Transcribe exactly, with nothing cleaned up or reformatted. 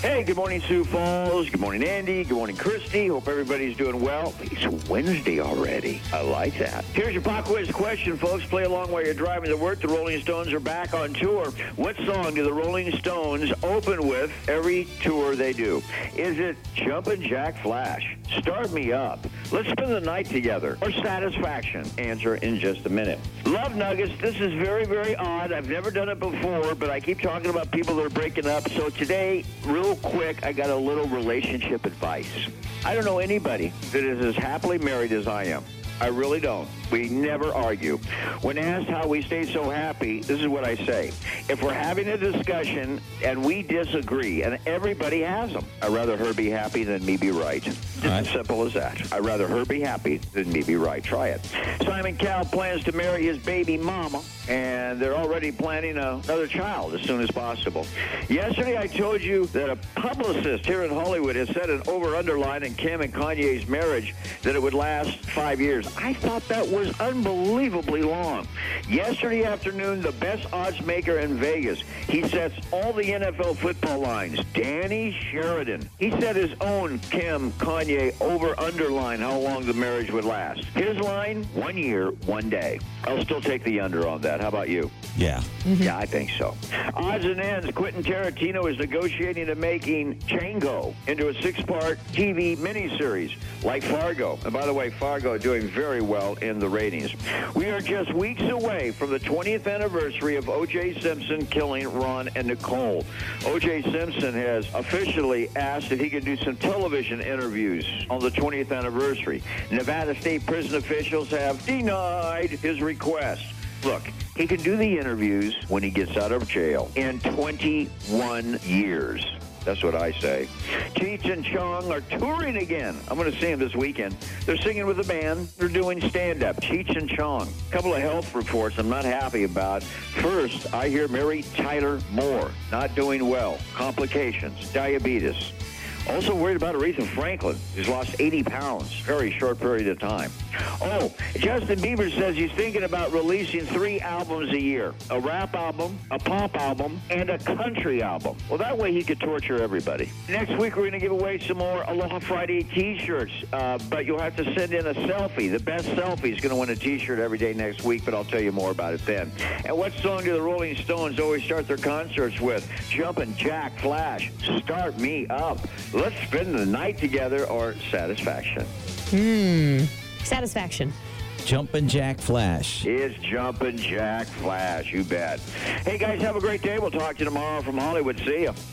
Hey, good morning, Sioux Falls. Good morning, Andy. Good morning, Christy. Hope everybody's doing well. It's Wednesday already. I like that. Here's your pop quiz question, folks. Play along while you're driving to work. The Rolling Stones are back on tour. What song do the Rolling Stones open with every tour they do? Is it Jumpin' Jack Flash, Start Me Up, Let's Spend the Night Together, or Satisfaction? Answer in just a minute. Love Nuggets. This is very, very odd. I've never done it before, but I keep talking about people that are breaking up. So today, real quick, I got a little relationship advice. I don't know anybody that is as happily married as I am. I really don't. We never argue. When asked how we stay so happy, this is what I say. If we're having a discussion and we disagree, and everybody has them, I'd rather her be happy than me be right. It's right. as simple as that. I'd rather her be happy than me be right. Try it. Simon Cowell plans to marry his baby mama, and they're already planning a, another child as soon as possible. Yesterday, I told you that a publicist here in Hollywood has set an over-under line in Kim and Kanye's marriage that it would last five years. I thought that was unbelievably long. Yesterday afternoon, the best odds maker in Vegas, he sets all the N F L football lines. Danny Sheridan. He set his own Kim Kanye over-under line, how long the marriage would last. His line, one year, one day. I'll still take the under on that. How about you? Yeah. Mm-hmm. Yeah, I think so. Odds and ends, Quentin Tarantino is negotiating to making Django into a six-part T V miniseries like Fargo. And by the way, Fargo doing very well in the ratings. We are just weeks away from the twentieth anniversary of O J Simpson killing Ron and Nicole. O J Simpson has officially asked if he can do some television interviews on the twentieth anniversary. Nevada State prison officials have denied his request. Look, he can do the interviews when he gets out of jail in twenty-one years. That's what I say. Cheech and Chong are touring again. I'm going to see them this weekend. They're singing with a band. They're doing stand-up. Cheech and Chong. A couple of health reports I'm not happy about. First, I hear Mary Tyler Moore not doing well. Complications. Diabetes. Also worried about Aretha Franklin, who's lost eighty pounds, very short period of time. Oh, Justin Bieber says he's thinking about releasing three albums a year. A rap album, a pop album, and a country album. Well, that way he could torture everybody. Next week, we're going to give away some more Aloha Friday T-shirts, uh, but you'll have to send in a selfie. The best selfie is going to win a T-shirt every day next week, but I'll tell you more about it then. And what song do the Rolling Stones always start their concerts with? Jumpin' Jack Flash, Start Me Up. Let's spend the night together, or Satisfaction. Hmm. Satisfaction. Jumpin' Jack Flash. It's Jumpin' Jack Flash. You bet. Hey, guys, have a great day. We'll talk to you tomorrow from Hollywood. See ya.